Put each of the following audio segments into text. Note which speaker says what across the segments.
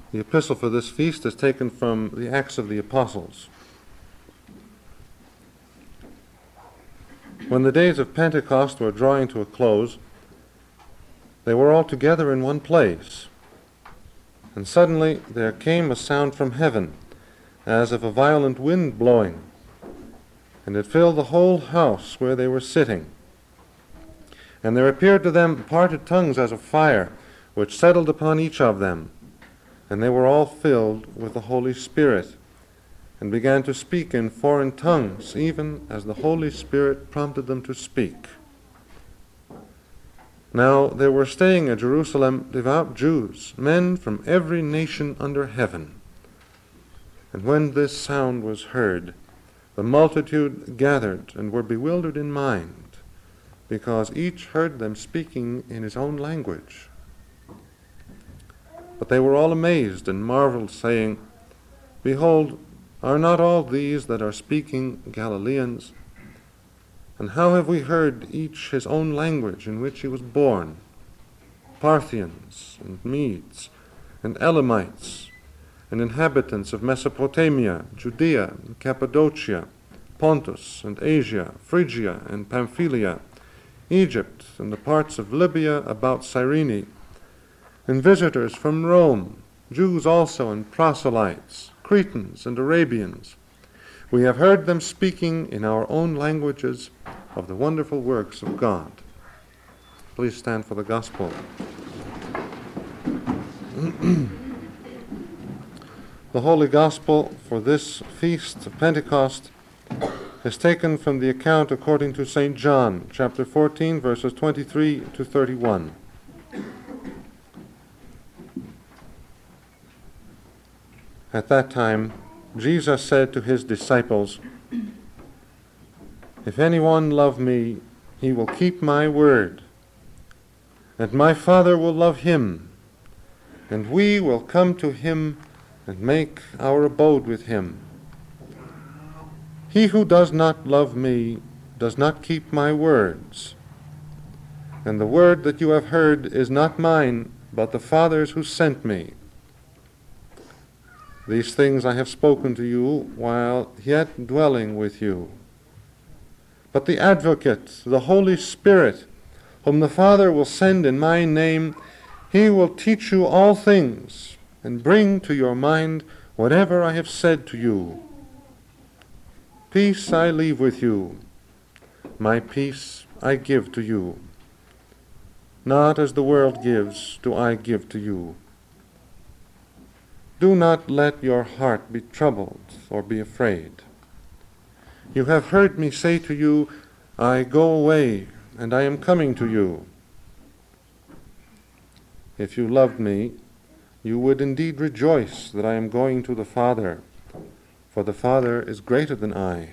Speaker 1: The epistle for this feast is taken from the Acts of the Apostles. When the days of Pentecost were drawing to a close, they were all together in one place. And suddenly there came a sound from heaven, as of a violent wind blowing, and it filled the whole house where they were sitting. And there appeared to them parted tongues as of fire, which settled upon each of them. And they were all filled with the Holy Spirit, and began to speak in foreign tongues, even as the Holy Spirit prompted them to speak. Now there were staying at Jerusalem devout Jews, men from every nation under heaven. And when this sound was heard, the multitude gathered and were bewildered in mind, because each heard them speaking in his own language. But they were all amazed and marveled, saying, Behold, are not all these that are speaking Galileans? And how have we heard each his own language in which he was born? Parthians and Medes and Elamites and inhabitants of Mesopotamia, Judea and Cappadocia, Pontus and Asia, Phrygia and Pamphylia, Egypt and the parts of Libya about Cyrene, and visitors from Rome, Jews also and proselytes, Cretans and Arabians. We have heard them speaking in our own languages of the wonderful works of God. Please stand for the gospel. The Holy Gospel for this feast of Pentecost is taken from the account according to St. John, chapter 14, verses 23 to 31. At that time, Jesus said to his disciples, If anyone love me, he will keep my word, and my Father will love him, and we will come to him and make our abode with him. He who does not love me does not keep my words, and the word that you have heard is not mine, but the Father's who sent me. These things I have spoken to you while yet dwelling with you. But the Advocate, the Holy Spirit, whom the Father will send in my name, he will teach you all things and bring to your mind whatever I have said to you. Peace I leave with you. My peace I give to you. Not as the world gives do I give to you. Do not let your heart be troubled or be afraid. You have heard me say to you, I go away, and I am coming to you. If you loved me, you would indeed rejoice that I am going to the Father, for the Father is greater than I.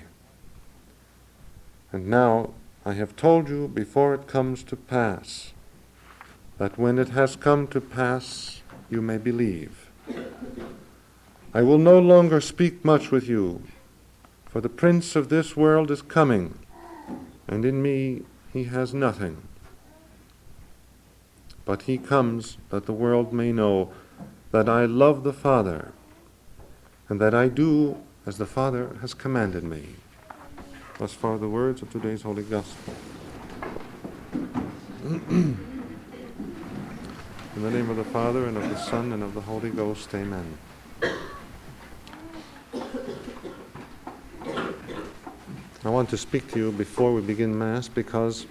Speaker 1: And now I have told you before it comes to pass, that when it has come to pass, you may believe. I will no longer speak much with you, for the prince of this world is coming, and in me he has nothing. But he comes that the world may know that I love the Father, and that I do as the Father has commanded me. Thus far the words of today's Holy Gospel. In the name of the Father, and of the Son, and of the Holy Ghost, amen. I want to speak to you before we begin Mass because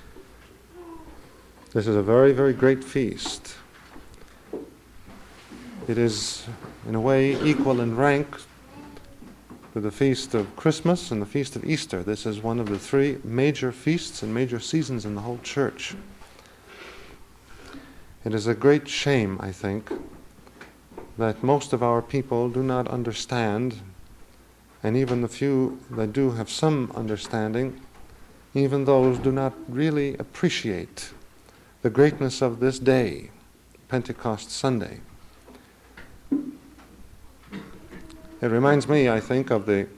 Speaker 1: this is a very, very great feast. It is, in a way, equal in rank to the feast of Christmas and the feast of Easter. This is one of the three major feasts and major seasons in the whole Church. It is a great shame, I think, that most of our people do not understand, and even the few that do have some understanding, even those do not really appreciate the greatness of this day, Pentecost Sunday. It reminds me, I think, of the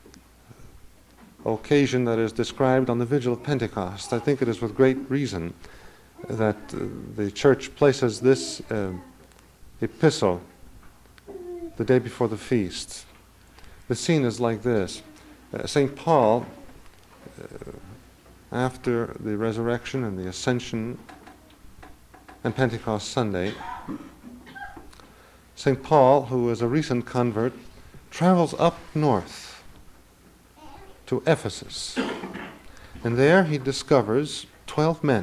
Speaker 1: occasion that is described on the Vigil of Pentecost. I think it is with great reason that the Church places this epistle the day before the feast. The scene is like this. St. Paul, after the resurrection and the ascension and Pentecost Sunday, St. Paul, who is a recent convert, travels up north to Ephesus. And there he discovers 12 men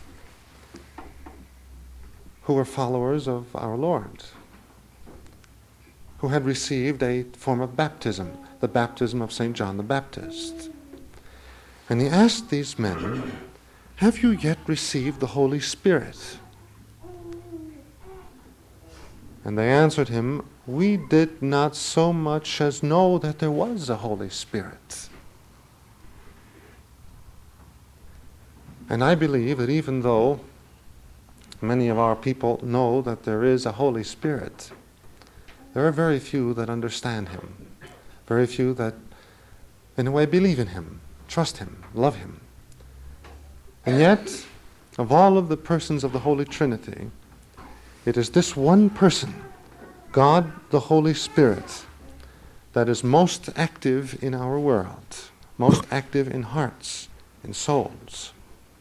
Speaker 1: who were followers of our Lord, who had received a form of baptism, the baptism of St. John the Baptist. And he asked these men, "Have you yet received the Holy Spirit?" And they answered him, "We did not so much as know that there was a Holy Spirit." And I believe that even though many of our people know that there is a Holy Spirit, there are very few that understand him, very few that in a way believe in him, trust him, love him. And yet, of all of the persons of the Holy Trinity, it is this one person, God the Holy Spirit, that is most active in our world, most active in hearts, in souls.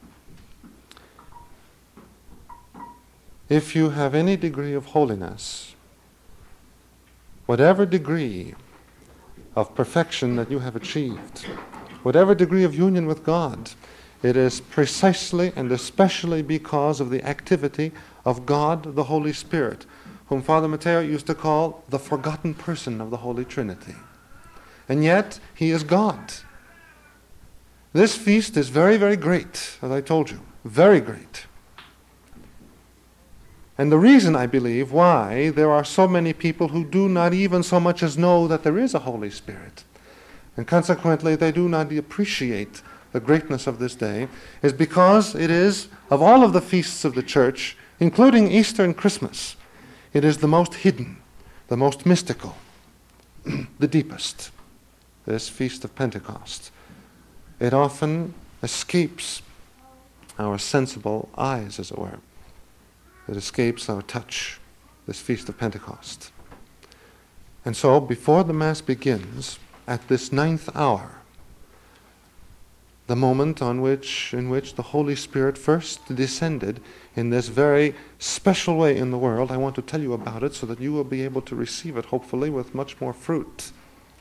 Speaker 1: If you have any degree of holiness, whatever degree of perfection that you have achieved, whatever degree of union with God, it is precisely and especially because of the activity of God the Holy Spirit, whom Father Matteo used to call the forgotten person of the Holy Trinity. And yet, he is God. This feast is very, very great, as I told you, very great. And the reason, I believe, why there are so many people who do not even so much as know that there is a Holy Spirit, and consequently they do not appreciate the greatness of this day, is because it is, of all of the feasts of the Church, including Easter and Christmas, it is the most hidden, the most mystical, the deepest, this Feast of Pentecost. It often escapes our sensible eyes, as it were. It escapes our touch, this Feast of Pentecost. And so, before the Mass begins, at this 9th hour, the moment in which the Holy Spirit first descended in this very special way in the world, I want to tell you about it so that you will be able to receive it, hopefully, with much more fruit.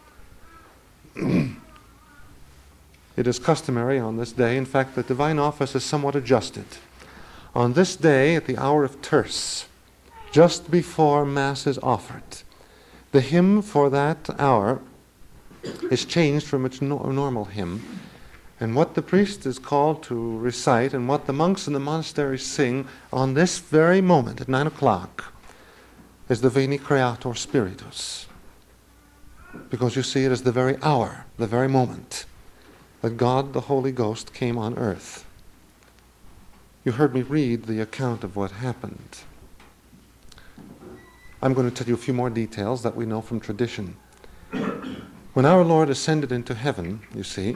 Speaker 1: It is customary on this day, in fact, the divine office is somewhat adjusted. On this day, at the hour of terce, just before Mass is offered, the hymn for that hour is changed from its normal hymn, and what the priest is called to recite and what the monks in the monastery sing on this very moment at 9 o'clock is the Veni Creator Spiritus. Because you see, it is the very hour, the very moment that God the Holy Ghost came on earth. You heard me read the account of what happened. I'm going to tell you a few more details that we know from tradition. When our Lord ascended into heaven, you see,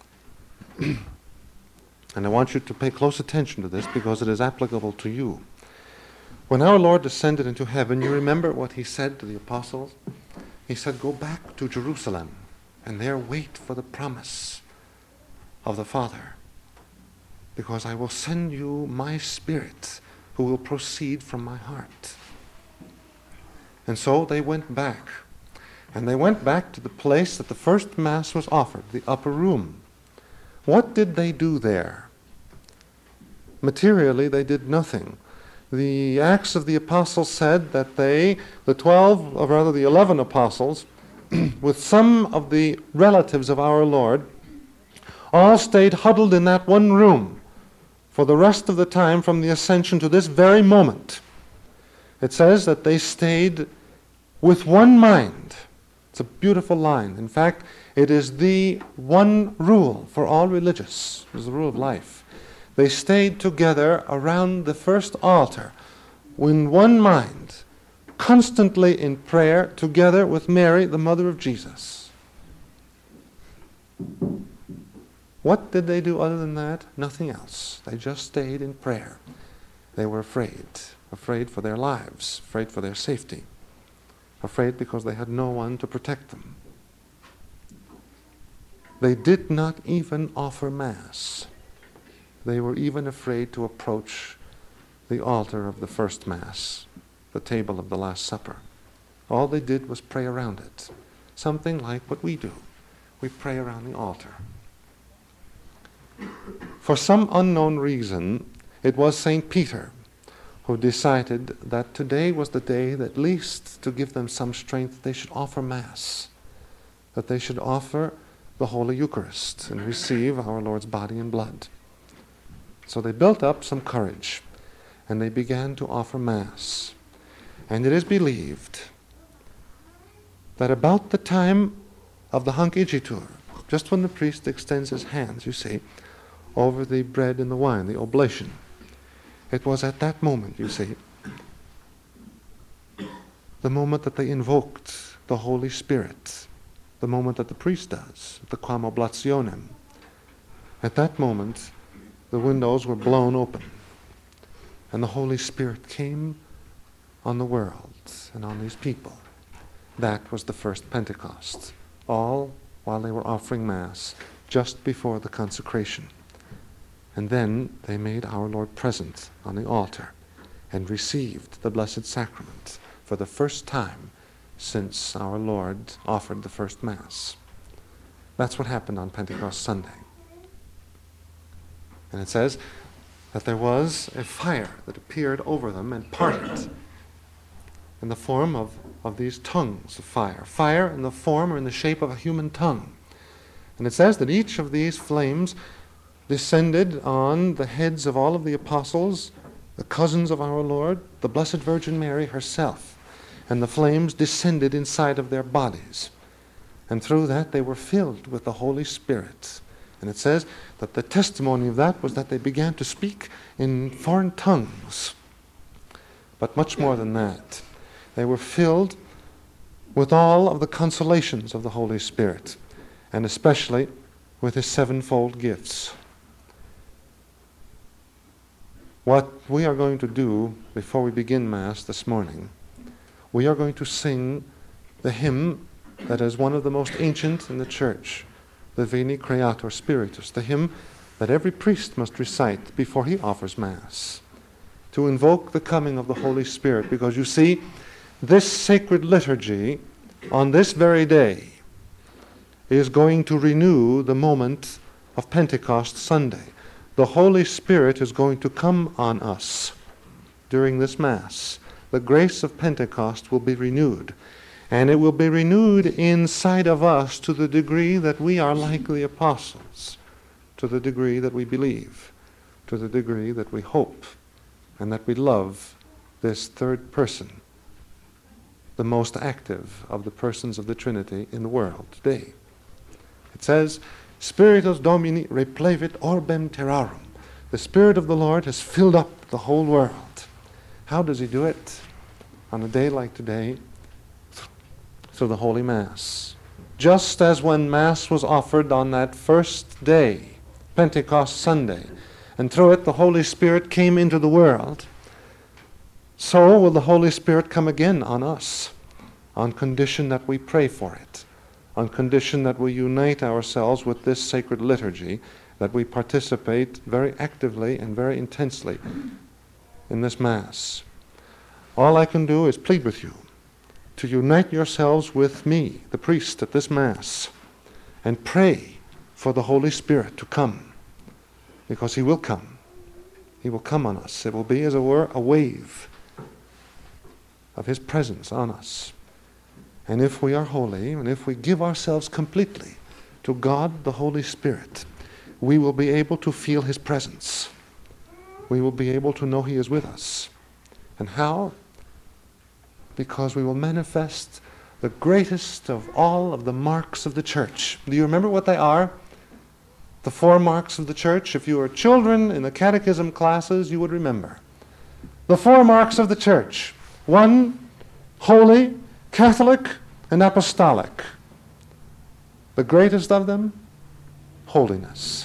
Speaker 1: and I want you to pay close attention to this because it is applicable to you. When our Lord ascended into heaven, you remember what he said to the apostles? He said, "Go back to Jerusalem and there wait for the promise of the Father, because I will send you my Spirit who will proceed from my heart." And so they went back. And they went back to the place that the first Mass was offered, the upper room. What did they do there? Materially, they did nothing. The Acts of the Apostles said that the 11 apostles, with some of the relatives of our Lord, all stayed huddled in that one room for the rest of the time from the Ascension to this very moment. It says that they stayed with one mind. It's a beautiful line. In fact, it is the one rule for all religious. It is the rule of life. They stayed together around the first altar in one mind, constantly in prayer, together with Mary, the mother of Jesus. What did they do other than that? Nothing else. They just stayed in prayer. They were afraid for their lives, afraid for their safety. Afraid because they had no one to protect them. They did not even offer Mass. They were even afraid to approach the altar of the first Mass, the table of the Last Supper. All they did was pray around it. Something like what we do. We pray around the altar. For some unknown reason, it was St. Peter who decided that today was the day that at least to give them some strength, they should offer Mass, that they should offer the Holy Eucharist and receive our Lord's body and blood. So they built up some courage and they began to offer Mass. And it is believed that about the time of the Hanc Igitur, just when the priest extends his hands, you see, over the bread and the wine, the oblation, it was at that moment, you see, the moment that they invoked the Holy Spirit, the moment that the priest does, the quam oblationem. At that moment, the windows were blown open, and the Holy Spirit came on the world and on these people. That was the first Pentecost, all while they were offering Mass just before the consecration. And then they made our Lord present on the altar and received the Blessed Sacrament for the first time since our Lord offered the first Mass. That's what happened on Pentecost Sunday. And it says that there was a fire that appeared over them and parted in the form of these tongues of fire. Fire in the form or in the shape of a human tongue. And it says that each of these flames descended on the heads of all of the apostles, the cousins of our Lord, the Blessed Virgin Mary herself. And the flames descended inside of their bodies. And through that they were filled with the Holy Spirit. And it says that the testimony of that was that they began to speak in foreign tongues. But much more than that, they were filled with all of the consolations of the Holy Spirit, and especially with His sevenfold gifts. What we are going to do before we begin Mass this morning, we are going to sing the hymn that is one of the most ancient in the Church, the Veni Creator Spiritus, the hymn that every priest must recite before he offers Mass, to invoke the coming of the Holy Spirit. Because you see, this sacred liturgy on this very day is going to renew the moment of Pentecost Sunday. The Holy Spirit is going to come on us during this Mass. The grace of Pentecost will be renewed. And it will be renewed inside of us to the degree that we are like the apostles, to the degree that we believe, to the degree that we hope, and that we love this third person, the most active of the persons of the Trinity in the world today. It says, Spiritus Domini replevit orbem terrarum. The Spirit of the Lord has filled up the whole world. How does He do it? On a day like today, through the Holy Mass. Just as when Mass was offered on that first day, Pentecost Sunday, and through it the Holy Spirit came into the world, so will the Holy Spirit come again on us, on condition that we pray for it, on condition that we unite ourselves with this sacred liturgy, that we participate very actively and very intensely in this Mass. All I can do is plead with you to unite yourselves with me, the priest, at this Mass, and pray for the Holy Spirit to come, because He will come. He will come on us. It will be, as it were, a wave of His presence on us. And if we are holy, and if we give ourselves completely to God, the Holy Spirit, we will be able to feel His presence. We will be able to know He is with us. And how? Because we will manifest the greatest of all of the marks of the Church. Do you remember what they are? The 4 marks of the Church. If you were children in the catechism classes, you would remember. The 4 marks of the Church. 1, holy, Catholic, and apostolic. The greatest of them, holiness.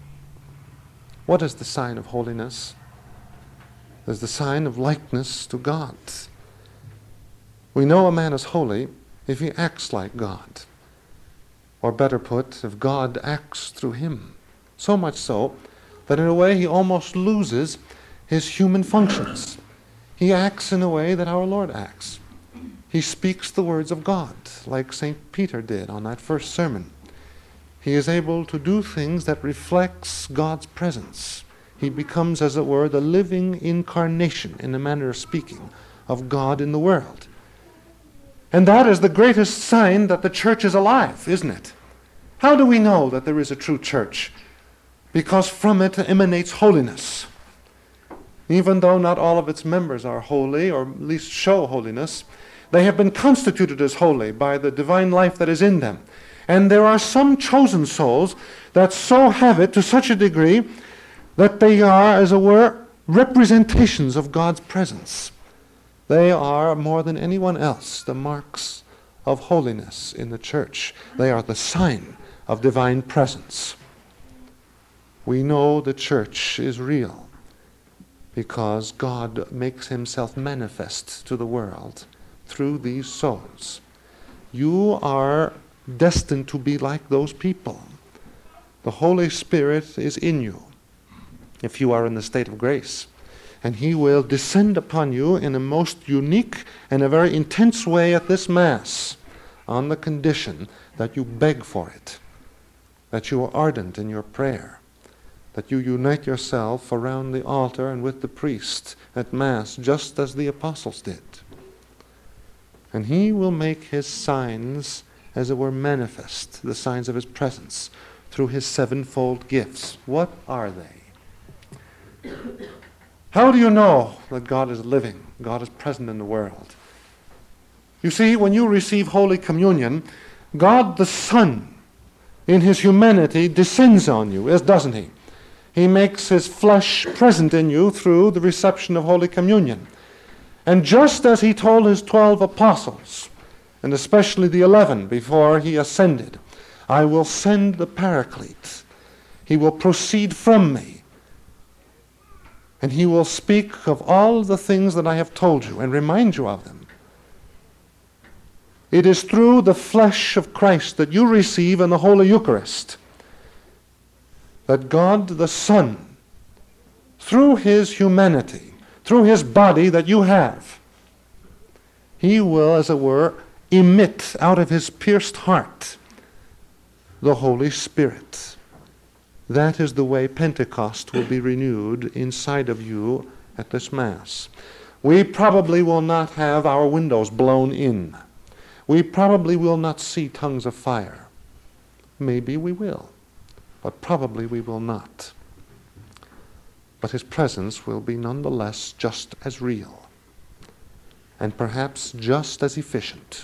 Speaker 1: What is the sign of holiness? It is the sign of likeness to God. We know a man is holy if he acts like God. Or better put, if God acts through him. So much so that in a way he almost loses his human functions. He acts in a way that our Lord acts. He speaks the words of God, like St. Peter did on that first sermon. He is able to do things that reflects God's presence. He becomes, as it were, the living incarnation, in a manner of speaking, of God in the world. And that is the greatest sign that the church is alive, isn't it? How do we know that there is a true church? Because from it emanates holiness. Even though not all of its members are holy, or at least show holiness, they have been constituted as holy by the divine life that is in them. And there are some chosen souls that so have it to such a degree that they are, as it were, representations of God's presence. They are, more than anyone else, the marks of holiness in the church. They are the sign of divine presence. We know the church is real because God makes himself manifest to the world through these souls. You are destined to be like those people. The Holy Spirit is in you if you are in the state of grace. And he will descend upon you in a most unique and a very intense way at this Mass, on the condition that you beg for it, that you are ardent in your prayer, that you unite yourself around the altar and with the priest at Mass, just as the apostles did. And he will make his signs, as it were, manifest, the signs of his presence, through his sevenfold gifts. What are they? How do you know that God is living, God is present in the world? You see, when you receive Holy Communion, God the Son, in his humanity, descends on you, doesn't he? He makes his flesh present in you through the reception of Holy Communion. And just as he told his 12 apostles, and especially the 11 before he ascended, I will send the Paraclete. He will proceed from me. And he will speak of all the things that I have told you and remind you of them. It is through the flesh of Christ that you receive in the Holy Eucharist that God the Son, through his humanity, through his body that you have, he will, as it were, emit out of his pierced heart the Holy Spirit. That is the way Pentecost will be renewed inside of you at this Mass. We probably will not have our windows blown in. We probably will not see tongues of fire. Maybe we will, but probably we will not. But his presence will be nonetheless just as real, and perhaps just as efficient.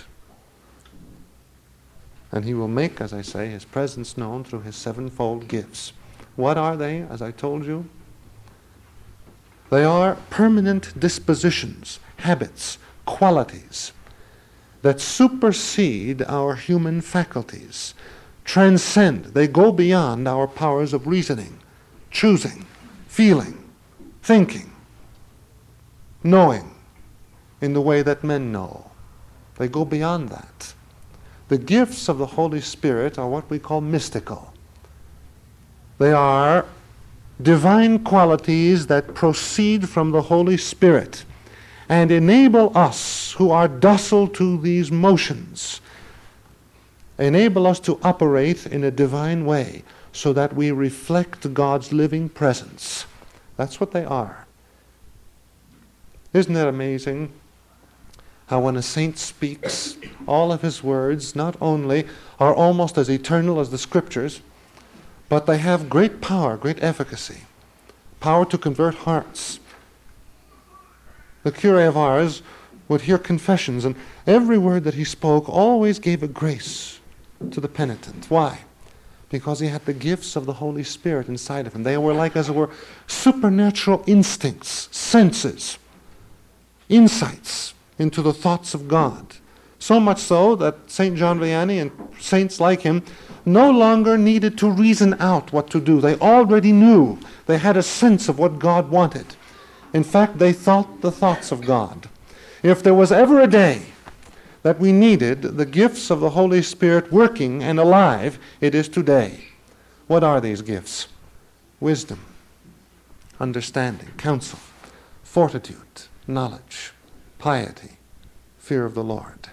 Speaker 1: And he will make, as I say, his presence known through his sevenfold gifts. What are they, as I told you? They are permanent dispositions, habits, qualities that supersede our human faculties, transcend, they go beyond our powers of reasoning, choosing, feeling, thinking, knowing in the way that men know. They go beyond that. The gifts of the Holy Spirit are what we call mystical. They are divine qualities that proceed from the Holy Spirit and enable us who are docile to these motions, enable us to operate in a divine way so that we reflect God's living presence. That's what they are. Isn't that amazing? How when a saint speaks, all of his words not only are almost as eternal as the Scriptures, but they have great power, great efficacy, power to convert hearts. The curé of ours would hear confessions, and every word that he spoke always gave a grace to the penitent. Why? Because he had the gifts of the Holy Spirit inside of him. They were like, as it were, supernatural instincts, senses, insights into the thoughts of God. So much so that St. John Vianney and saints like him no longer needed to reason out what to do. They already knew. They had a sense of what God wanted. In fact, they thought the thoughts of God. If there was ever a day that we needed the gifts of the Holy Spirit working and alive, it is today. What are these gifts? Wisdom, understanding, counsel, fortitude, knowledge, piety, fear of the Lord.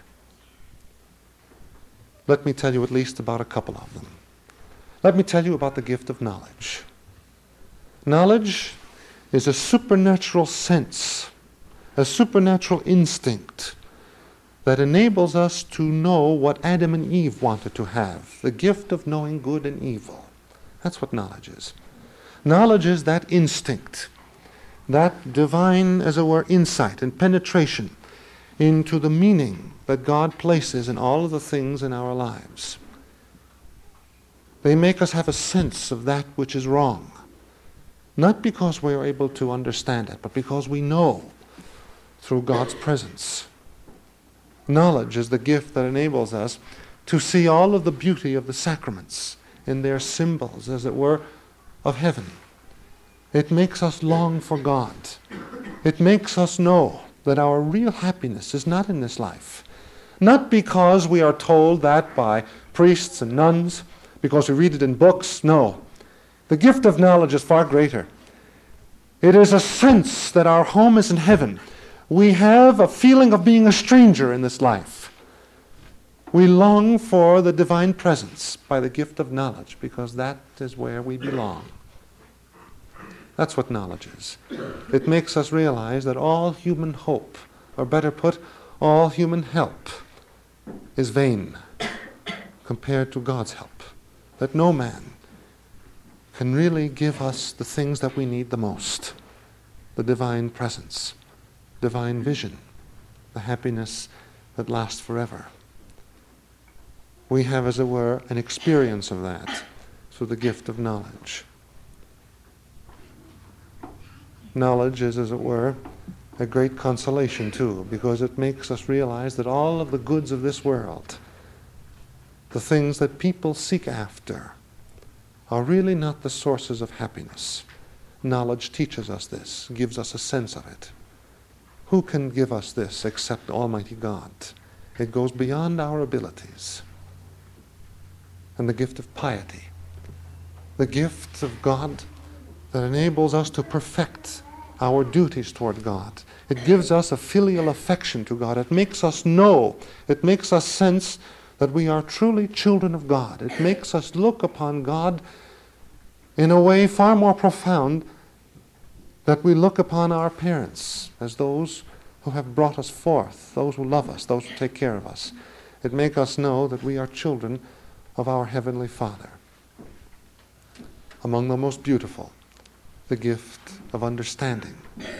Speaker 1: Let me tell you at least about a couple of them. Let me tell you about the gift of knowledge. Knowledge is a supernatural sense, a supernatural instinct that enables us to know what Adam and Eve wanted to have, the gift of knowing good and evil. That's what knowledge is. Knowledge is that instinct, that divine, as it were, insight and penetration into the meaning that God places in all of the things in our lives. They make us have a sense of that which is wrong, not because we are able to understand it, but because we know through God's presence. Knowledge is the gift that enables us to see all of the beauty of the sacraments in their symbols, as it were, of heaven. It makes us long for God. It makes us know that our real happiness is not in this life. Not because we are told that by priests and nuns, because we read it in books. No. The gift of knowledge is far greater. It is a sense that our home is in heaven. We have a feeling of being a stranger in this life. We long for the divine presence by the gift of knowledge, because that is where we belong. That's what knowledge is. It makes us realize that all human hope, or better put, all human help, is vain compared to God's help. That no man can really give us the things that we need the most. The divine presence, divine vision, the happiness that lasts forever. We have, as it were, an experience of that through the gift of knowledge. Knowledge is, as it were, a great consolation too, because it makes us realize that all of the goods of this world, the things that people seek after, are really not the sources of happiness. Knowledge teaches us this, gives us a sense of it. Who can give us this except Almighty God? It goes beyond our abilities. And the gift of piety, the gift of God that enables us to perfect our duties toward God. It gives us a filial affection to God. It makes us know, it makes us sense that we are truly children of God. It makes us look upon God in a way far more profound that we look upon our parents as those who have brought us forth, those who love us, those who take care of us. It makes us know that we are children of our Heavenly Father. Among the most beautiful, the gift of understanding.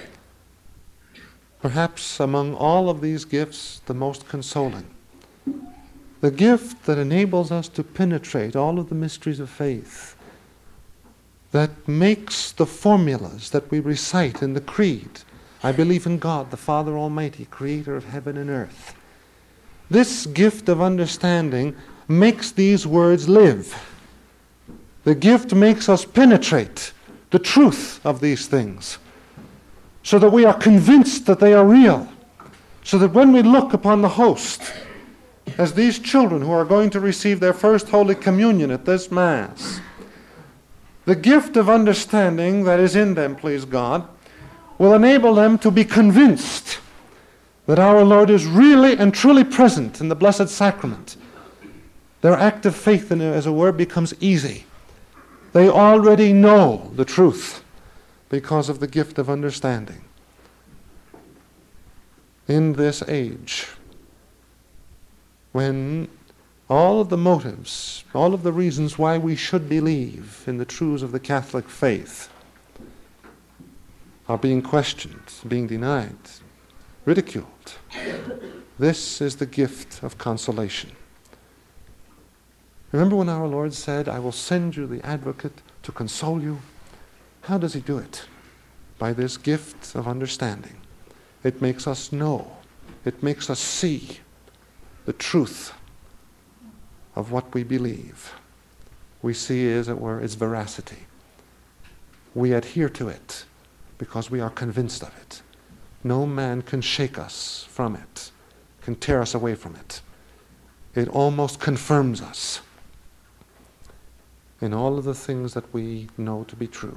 Speaker 1: Perhaps among all of these gifts, the most consoling. The gift that enables us to penetrate all of the mysteries of faith, that makes the formulas that we recite in the Creed, I believe in God, the Father Almighty, creator of heaven and earth. This gift of understanding makes these words live. The gift makes us penetrate the truth of these things, so that we are convinced that they are real, so that when we look upon the host, as these children who are going to receive their first Holy Communion at this Mass, the gift of understanding that is in them, please God, will enable them to be convinced that our Lord is really and truly present in the Blessed Sacrament. Their act of faith, as it were, becomes easy. They already know the truth because of the gift of understanding. In this age, when all of the motives, all of the reasons why we should believe in the truths of the Catholic faith are being questioned, being denied, ridiculed, this is the gift of consolation. Remember when our Lord said, I will send you the advocate to console you? How does he do it? By this gift of understanding. It makes us know. It makes us see the truth of what we believe. We see, as it were, its veracity. We adhere to it because we are convinced of it. No man can shake us from it can tear us away from it. It almost confirms us in all of the things that we know to be true.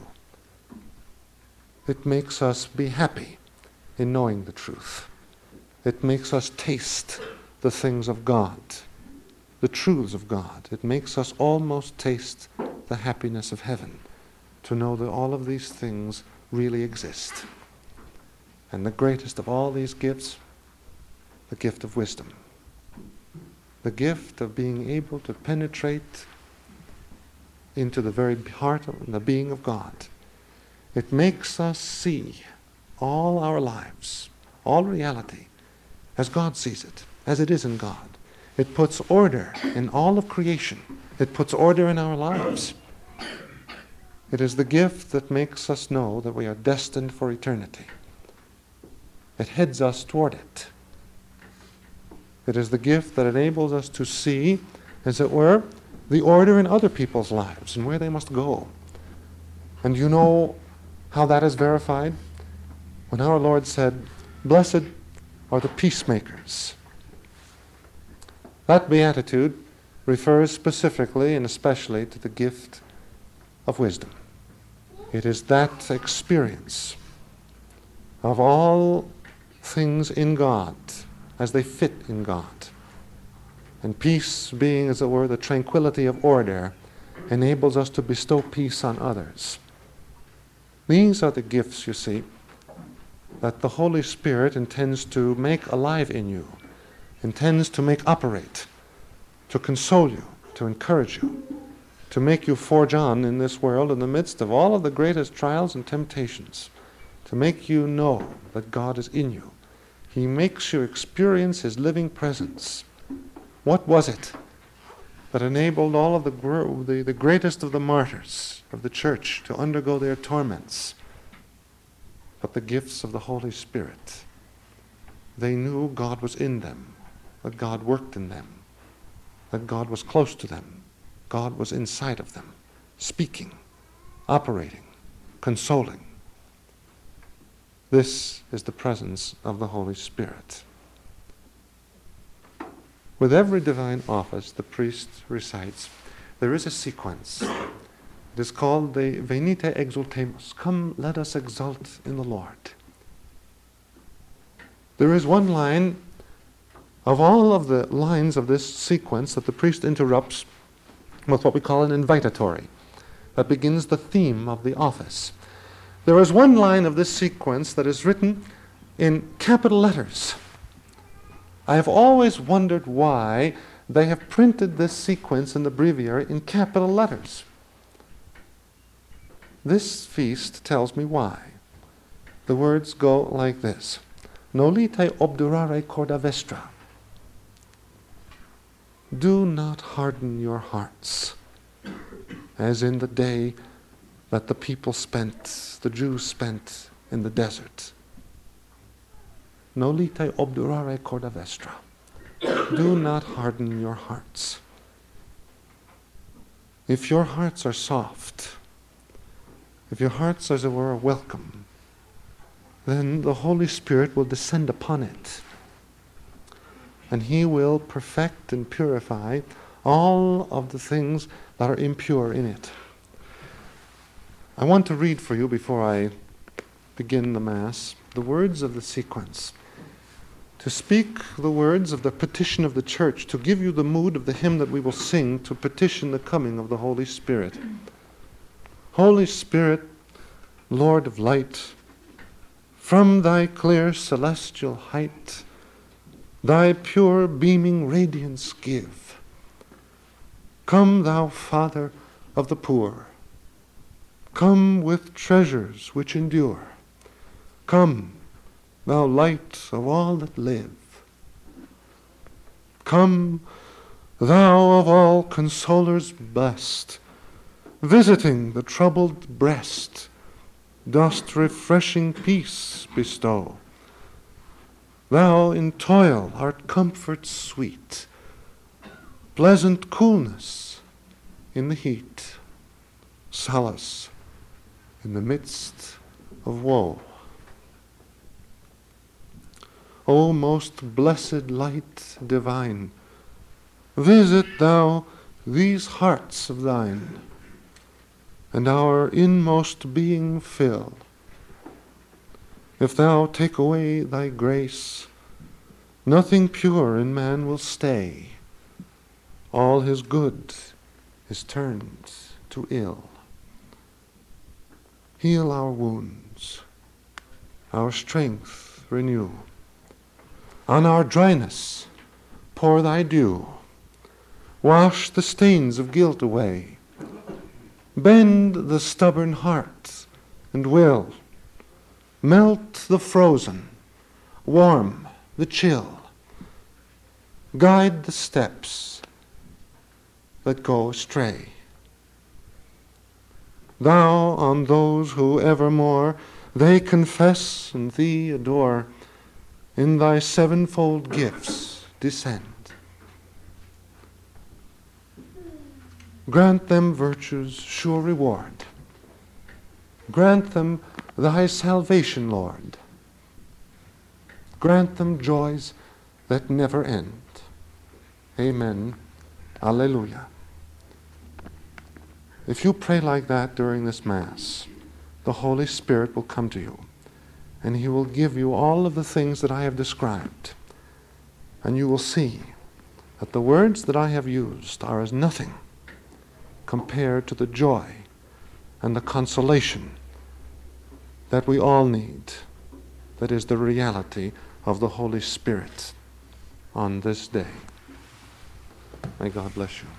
Speaker 1: It makes us be happy in knowing the truth. It makes us taste the things of God, the truths of God. It makes us almost taste the happiness of heaven, to know that all of these things really exist. And the greatest of all these gifts, the gift of wisdom. The gift of being able to penetrate into the very heart of the being of God. It makes us see all our lives, all reality, as God sees it, as it is in God. It puts order in all of creation. It puts order in our lives. It is the gift that makes us know that we are destined for eternity. It heads us toward it. It is the gift that enables us to see, as it were, the order in other people's lives and where they must go. And you know how that is verified? When our Lord said, "Blessed are the peacemakers." That beatitude refers specifically and especially to the gift of wisdom. It is that experience of all things in God as they fit in God. And peace being, as it were, the tranquility of order, enables us to bestow peace on others. These are the gifts, you see, that the Holy Spirit intends to make alive in you, intends to make operate, to console you, to encourage you, to make you forge on in this world in the midst of all of the greatest trials and temptations, to make you know that God is in you. He makes you experience His living presence. What was it that enabled all of the greatest of the martyrs of the church to undergo their torments? But the gifts of the Holy Spirit. They knew God was in them, that God worked in them, that God was close to them, God was inside of them, speaking, operating, consoling. This is the presence of the Holy Spirit. With every divine office the priest recites, there is a sequence. It is called the Venite Exultemus. Come, let us exult in the Lord. There is one line of all of the lines of this sequence that the priest interrupts with what we call an invitatory, that begins the theme of the office. There is one line of this sequence that is written in capital letters. I have always wondered why they have printed this sequence in the breviary in capital letters. This feast tells me why. The words go like this: Nolite obdurare corda vestra. Do not harden your hearts, as in the day that the people spent, the Jews spent in the desert. Nolite obdurare corda vestra. Do not harden your hearts. If your hearts are soft, if your hearts, as it were, are welcome, then the Holy Spirit will descend upon it. And He will perfect and purify all of the things that are impure in it. I want to read for you, before I begin the Mass, the words of the sequence. To speak the words of the petition of the Church, to give you the mood of the hymn that we will sing to petition the coming of the Holy Spirit. Holy Spirit, Lord of light, from Thy clear celestial height, Thy pure beaming radiance give. Come, Thou Father of the poor. Come with treasures which endure. Come, Thou light of all that live. Come, Thou of all consolers blessed, visiting the troubled breast, dost refreshing peace bestow. Thou in toil art comfort sweet, pleasant coolness in the heat, solace in the midst of woe. O most blessed light divine, visit thou these hearts of thine, and our inmost being fill. If thou take away thy grace, nothing pure in man will stay. All his good is turned to ill. Heal our wounds, our strength renew. On our dryness pour thy dew. Wash the stains of guilt away. Bend the stubborn heart and will. Melt the frozen, warm the chill. Guide the steps that go astray. Thou on those who evermore they confess and thee adore, in thy sevenfold gifts descend. Grant them virtue's sure reward. Grant them thy salvation, Lord. Grant them joys that never end. Amen. Alleluia. If you pray like that during this Mass, the Holy Spirit will come to you, and He will give you all of the things that I have described. And you will see that the words that I have used are as nothing compared to the joy and the consolation that we all need, that is the reality of the Holy Spirit on this day. May God bless you.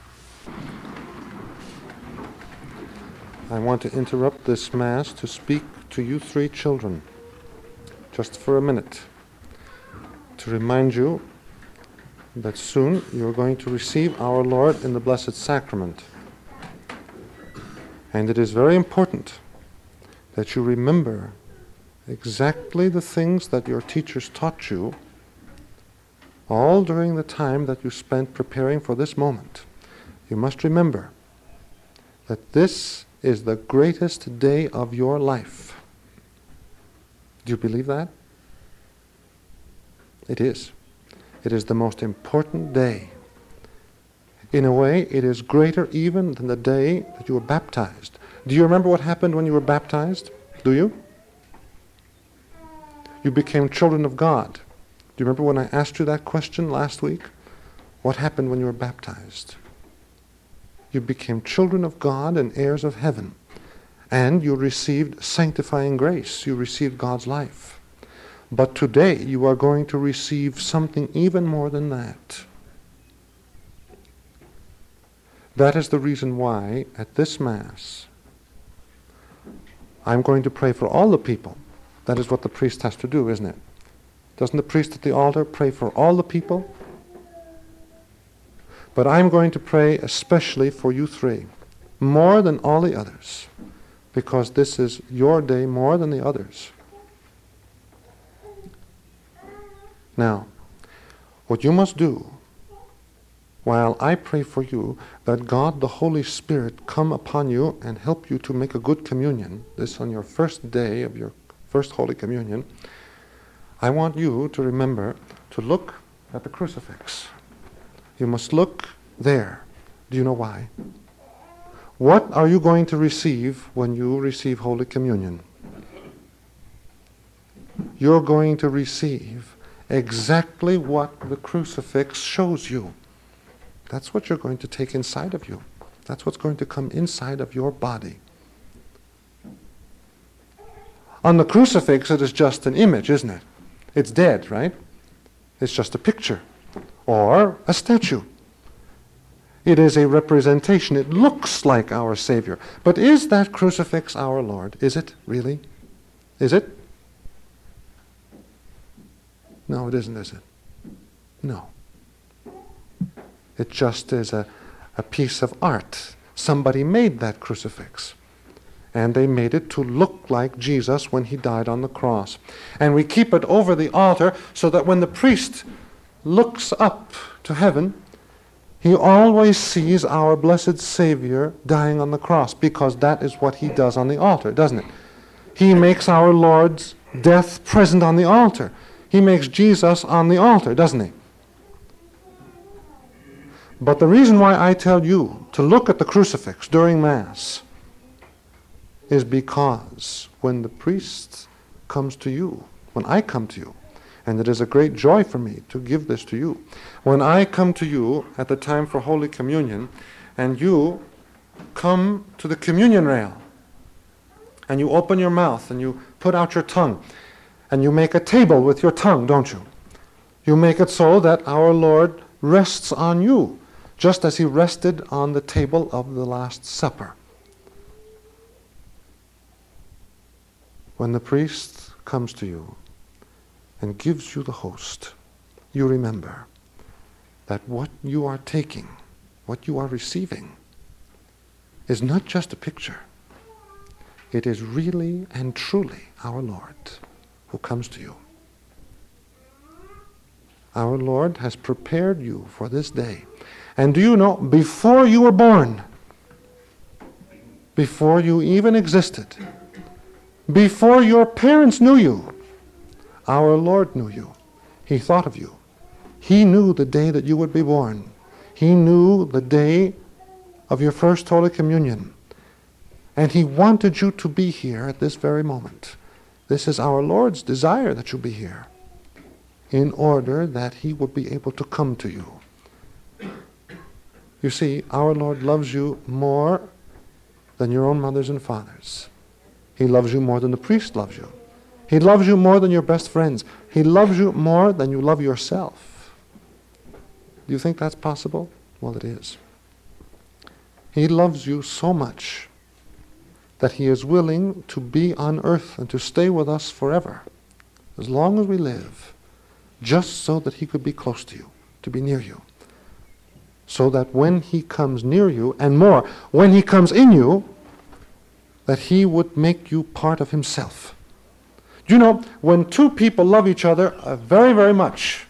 Speaker 1: I want to interrupt this Mass to speak to you three children, just for a minute, to remind you that soon you're going to receive our Lord in the Blessed Sacrament. And it is very important that you remember exactly the things that your teachers taught you all during the time that you spent preparing for this moment. You must remember that this is the greatest day of your life. Do you believe that? It is. It is the most important day. In a way, it is greater even than the day that you were baptized. Do you remember what happened when you were baptized? Do you? You became children of God. Do you remember when I asked you that question last week? What happened when you were baptized? You became children of God and heirs of heaven. And you received sanctifying grace. You received God's life. But today you are going to receive something even more than that. That is the reason why at this Mass I'm going to pray for all the people. That is what the priest has to do, isn't it? Doesn't the priest at the altar pray for all the people? But I'm going to pray especially for you three, more than all the others, because this is your day more than the others. Now, what you must do, while I pray for you, that God the Holy Spirit come upon you and help you to make a good communion, this on your first day of your first Holy Communion, I want you to remember to look at the crucifix. You must look there. Do you know why? What are you going to receive when you receive Holy Communion? You're going to receive exactly what the crucifix shows you. That's what you're going to take inside of you. That's what's going to come inside of your body. On the crucifix, it is just an image, isn't it? It's dead, right? It's just a picture or a statue. It is a representation. It looks like our Savior. But is that crucifix our Lord? Is it really? Is it? No, it isn't, is it? No. It just is a piece of art. Somebody made that crucifix. And they made it to look like Jesus when he died on the cross. And we keep it over the altar so that when the priest looks up to heaven, he always sees our blessed Savior dying on the cross, because that is what he does on the altar, doesn't it? He makes our Lord's death present on the altar. He makes Jesus on the altar, doesn't he? But the reason why I tell you to look at the crucifix during Mass is because when the priest comes to you, when I come to you, and it is a great joy for me to give this to you, when I come to you at the time for Holy Communion, and you come to the communion rail, and you open your mouth, and you put out your tongue, and you make a table with your tongue, don't you? You make it so that our Lord rests on you, just as he rested on the table of the Last Supper. When the priest comes to you and gives you the host, you remember that what you are taking, what you are receiving, is not just a picture. It is really and truly our Lord who comes to you. Our Lord has prepared you for this day. And do you know, before you were born, before you even existed, before your parents knew you, our Lord knew you. He thought of you. He knew the day that you would be born. He knew the day of your first Holy Communion. And he wanted you to be here at this very moment. This is our Lord's desire that you be here, in order that he would be able to come to you. You see, our Lord loves you more than your own mothers and fathers. He loves you more than the priest loves you. He loves you more than your best friends. He loves you more than you love yourself. Do you think that's possible? Well, it is. He loves you so much that he is willing to be on earth and to stay with us forever, as long as we live, just so that he could be close to you, to be near you. So that when he comes near you, and more, when he comes in you, that he would make you part of himself. Do you know, when two people love each other very, very much,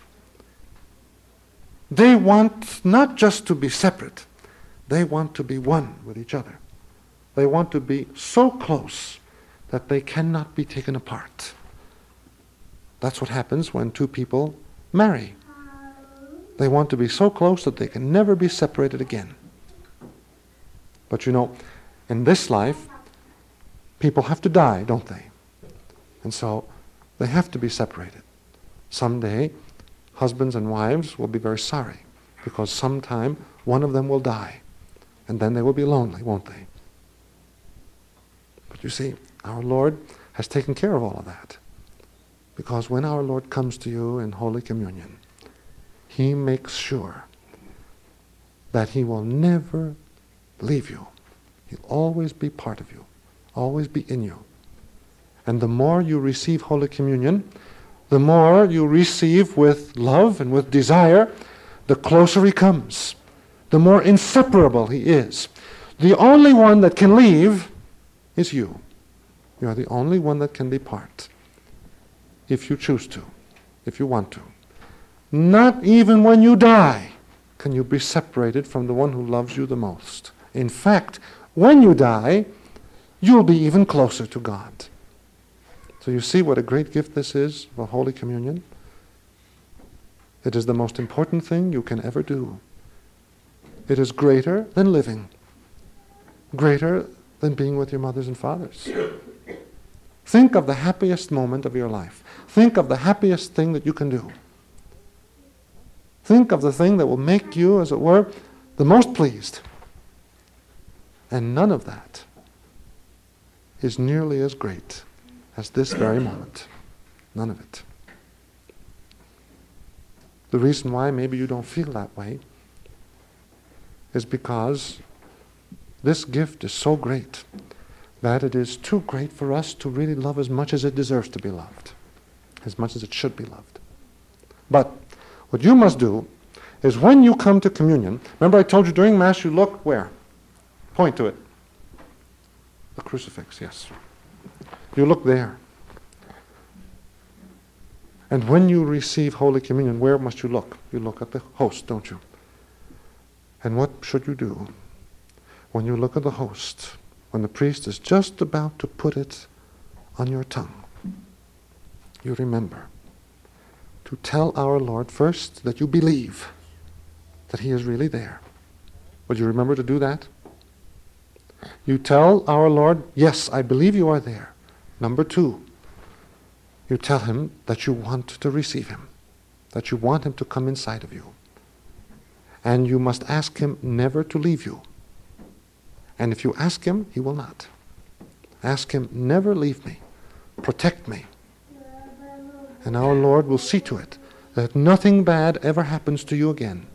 Speaker 1: they want not just to be separate, they want to be one with each other. They want to be so close that they cannot be taken apart. That's what happens when two people marry. They want to be so close that they can never be separated again. But you know, in this life, people have to die, don't they? And so they have to be separated. Someday, husbands and wives will be very sorry, because sometime one of them will die, and then they will be lonely, won't they? But you see, our Lord has taken care of all of that. Because when our Lord comes to you in Holy Communion, he makes sure that he will never leave you. He'll always be part of you, always be in you. And the more you receive Holy Communion, the more you receive with love and with desire, the closer he comes, the more inseparable he is. The only one that can leave is you. You are the only one that can depart, if you choose to, if you want to. Not even when you die can you be separated from the one who loves you the most. In fact, when you die, you'll be even closer to God. So you see what a great gift this is for Holy Communion? It is the most important thing you can ever do. It is greater than living, greater than being with your mothers and fathers. Think of the happiest moment of your life. Think of the happiest thing that you can do. Think of the thing that will make you, as it were, the most pleased. And none of that is nearly as great as this very moment. None of it. The reason why maybe you don't feel that way is because this gift is so great that it is too great for us to really love as much as it deserves to be loved, as much as it should be loved. But what you must do is when you come to communion, remember I told you during Mass you look where? Point to it. The crucifix, yes. You look there. And when you receive Holy Communion, where must you look? You look at the host, don't you? And what should you do? When you look at the host, when the priest is just about to put it on your tongue, you remember to tell our Lord first that you believe that He is really there. Would you remember to do that? You tell our Lord, yes, I believe you are there. Number 2, you tell Him that you want to receive Him, that you want Him to come inside of you. And you must ask Him never to leave you. And if you ask Him, He will not. Ask Him, never leave me, protect me. And our Lord will see to it that nothing bad ever happens to you again.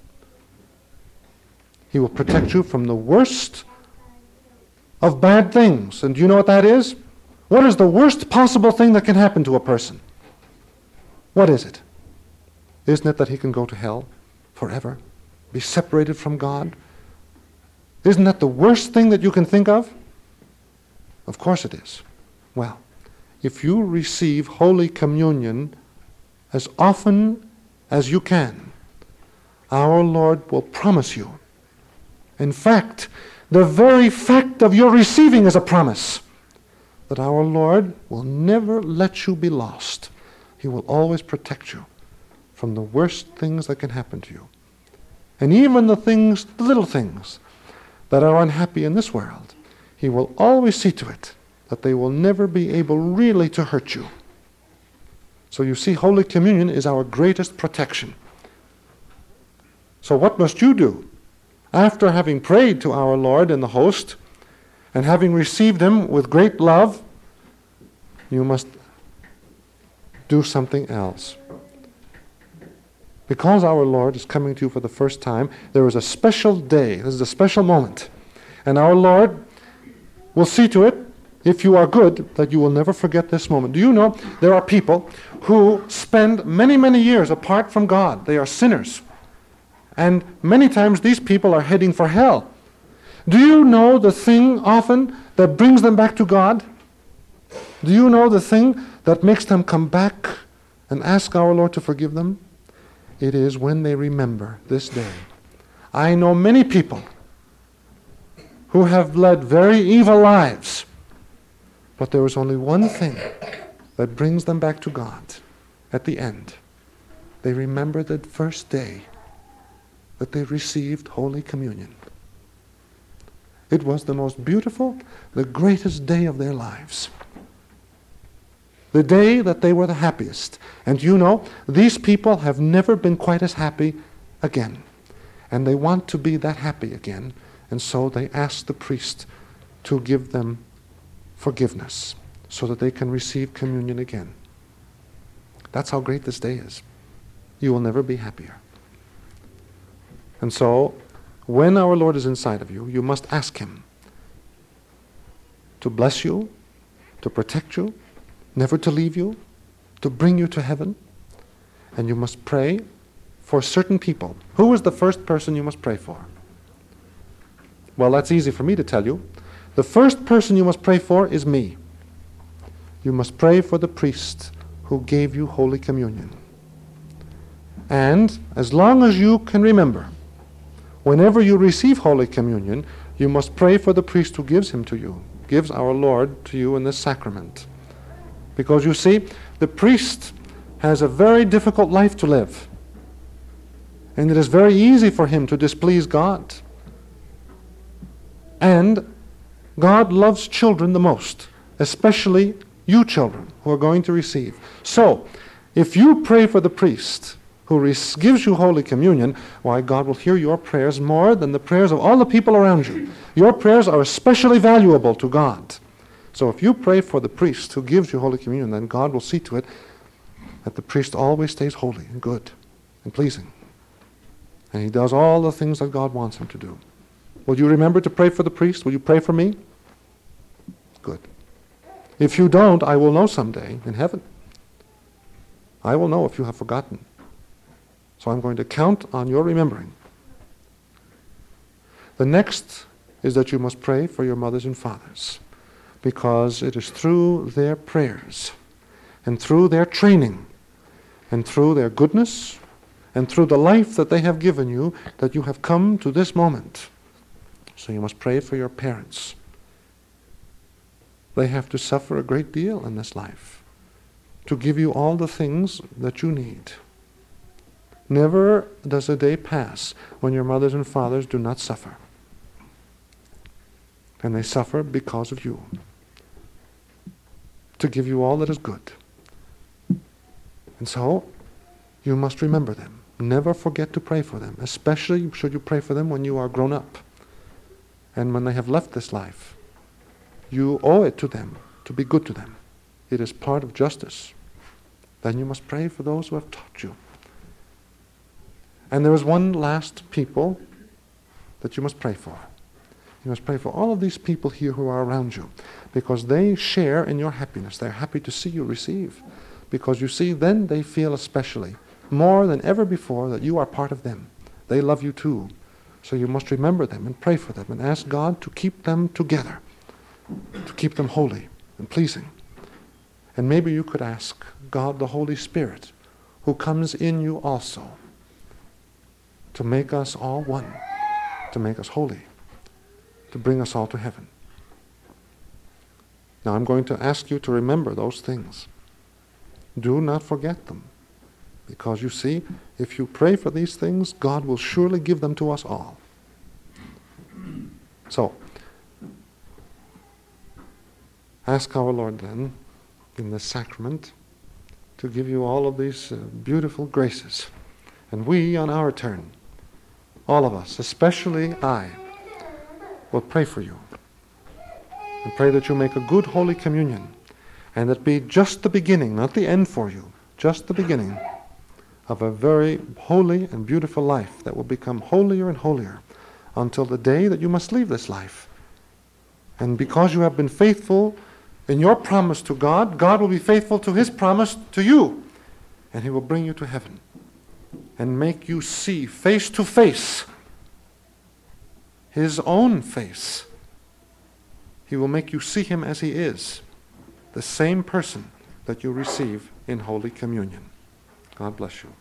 Speaker 1: He will protect you from the worst of bad things. And do you know what that is? What is the worst possible thing that can happen to a person? What is it? Isn't it that he can go to hell forever? Be separated from God? Isn't that the worst thing that you can think of? Of course it is. Well, if you receive Holy Communion as often as you can, our Lord will promise you. In fact, the very fact of your receiving is a promise that our Lord will never let you be lost. He will always protect you from the worst things that can happen to you. And even the things, the little things that are unhappy in this world, He will always see to it that they will never be able really to hurt you. So you see, Holy Communion is our greatest protection. So what must you do? After having prayed to our Lord in the host, and having received Him with great love, you must do something else. Because our Lord is coming to you for the first time, there is a special day, this is a special moment. And our Lord will see to it, if you are good, that you will never forget this moment. Do you know there are people who spend many, many years apart from God? They are sinners. And many times these people are heading for hell. Do you know the thing often that brings them back to God? Do you know the thing that makes them come back and ask our Lord to forgive them? It is when they remember this day. I know many people who have led very evil lives, but there is only one thing that brings them back to God at the end. They remember the first day that they received Holy Communion. It was the most beautiful, the greatest day of their lives. The day that they were the happiest. And you know, these people have never been quite as happy again. And they want to be that happy again. And so they ask the priest to give them forgiveness so that they can receive communion again. That's how great this day is. You will never be happier. And so, when our Lord is inside of you, you must ask Him to bless you, to protect you, never to leave you, to bring you to heaven. And you must pray for certain people. Who is the first person you must pray for? Well, that's easy for me to tell you. The first person you must pray for is me. You must pray for the priest who gave you Holy Communion. And as long as you can remember, whenever you receive Holy Communion, you must pray for the priest who gives Him to you, gives our Lord to you in this sacrament. Because you see, the priest has a very difficult life to live. And it is very easy for him to displease God. And God loves children the most, especially you children who are going to receive. So, if you pray for the priest who gives you Holy Communion, why, God will hear your prayers more than the prayers of all the people around you. Your prayers are especially valuable to God. So if you pray for the priest who gives you Holy Communion, then God will see to it that the priest always stays holy and good and pleasing. And he does all the things that God wants him to do. Will you remember to pray for the priest? Will you pray for me? Good. If you don't, I will know someday in heaven. I will know if you have forgotten. So I'm going to count on your remembering. The next is that you must pray for your mothers and fathers, because it is through their prayers and through their training and through their goodness and through the life that they have given you that you have come to this moment. So you must pray for your parents. They have to suffer a great deal in this life to give you all the things that you need. Never does a day pass when your mothers and fathers do not suffer. And they suffer because of you, to give you all that is good. And so, you must remember them. Never forget to pray for them, especially should you pray for them when you are grown up and when they have left this life. You owe it to them to be good to them. It is part of justice. Then you must pray for those who have taught you. And there is one last people that you must pray for. You must pray for all of these people here who are around you, because they share in your happiness. They're happy to see you receive, because you see, then they feel especially, more than ever before, that you are part of them. They love you too. So you must remember them and pray for them and ask God to keep them together, to keep them holy and pleasing. And maybe you could ask God, the Holy Spirit, who comes in you also, to make us all one, to make us holy, to bring us all to heaven. Now I'm going to ask you to remember those things. Do not forget them. Because you see, if you pray for these things, God will surely give them to us all. So, ask our Lord then, in this sacrament, to give you all of these beautiful graces. And we, on our turn, all of us, especially I, will pray for you. And pray that you make a good Holy Communion, and that be just the beginning, not the end for you, just the beginning of a very holy and beautiful life that will become holier and holier until the day that you must leave this life. And because you have been faithful in your promise to God, God will be faithful to His promise to you, and He will bring you to heaven and make you see face to face His own face. He will make you see Him as He is, the same person that you receive in Holy Communion. God bless you.